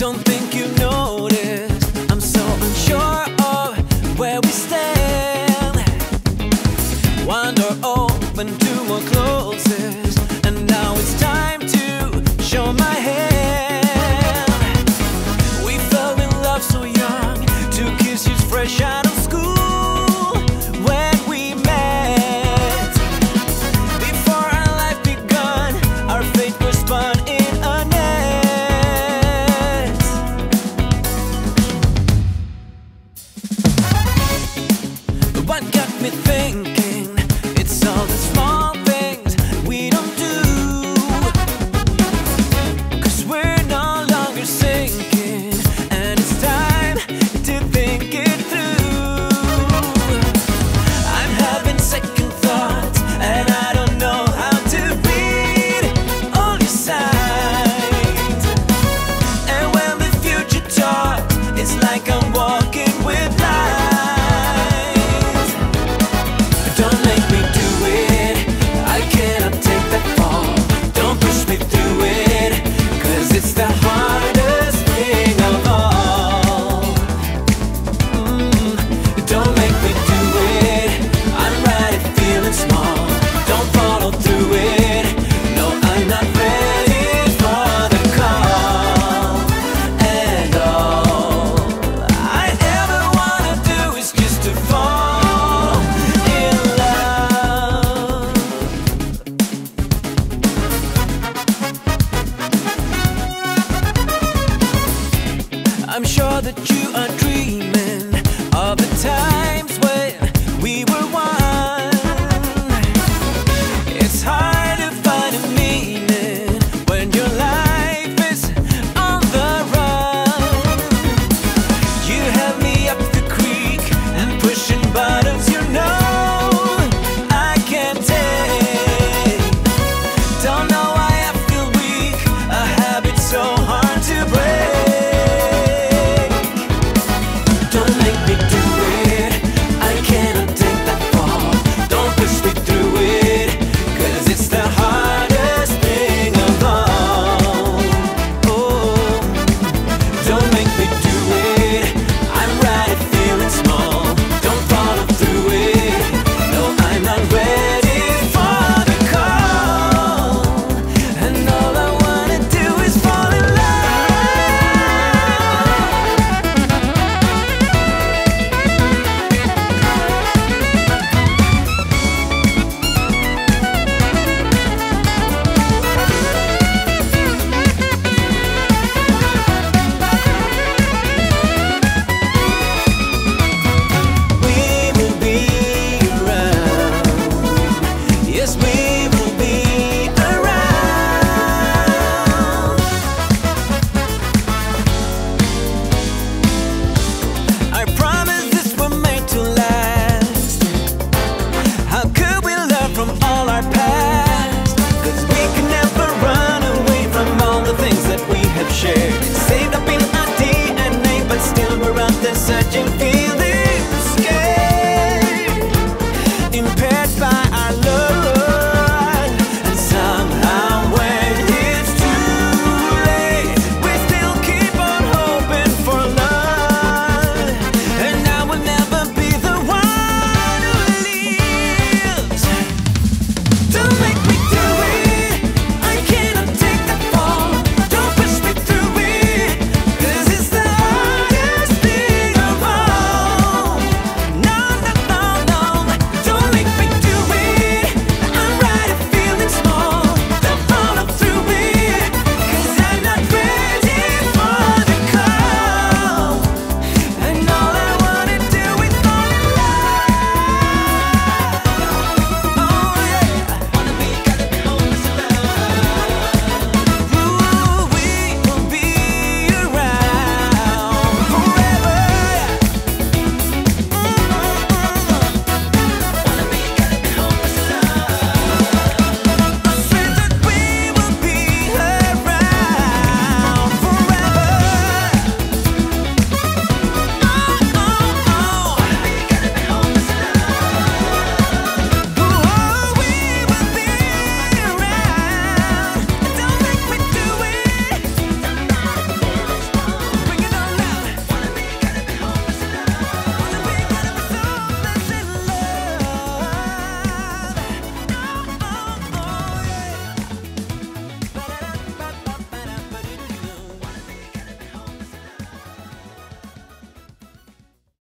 don't think you noticed. I'm so unsure of where we stand. One door open, two more closes, and now it's time to show my hand. We fell in love so young, 2 kisses fresh out of school when we met. Before our life begun, our fate was spun in a net. But what got me thinking, it's all the small things we don't do, 'cause we're no longer sinking, and it's time to think it through. I'm having second thoughts, and I don't know how to read all your signs. And when the future talks, it's like I'm walking with lies. Don't make me do it, I cannot take that fall. Don't push me through it, 'cause it's the hardest thing of all. Don't make me do it, I'm right at feeling small. Don't follow through it, no, I'm not ready for the call. And all I ever wanna do is just to fall in love. I'm sure that you are dreaming of the time